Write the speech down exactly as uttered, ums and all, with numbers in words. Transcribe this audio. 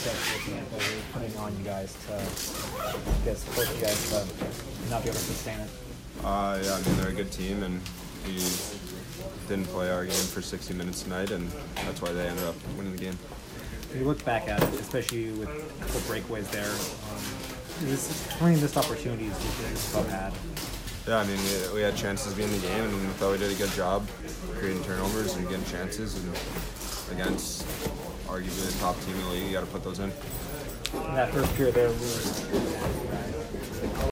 that Tampa really putting on you guys to, I guess, force you guys to not be able to sustain it? Uh, yeah, I mean, they're a good team, and we didn't play our game for sixty minutes tonight, and that's why they ended up winning the game. When you look back at it, especially with the breakaways there, um, is how many missed opportunities did this club had? Yeah, I mean, we, we had chances to be in the game, and we thought we did a good job creating turnovers and getting chances. And against arguably the top team in the league, you got to put those in. In that first period there, we were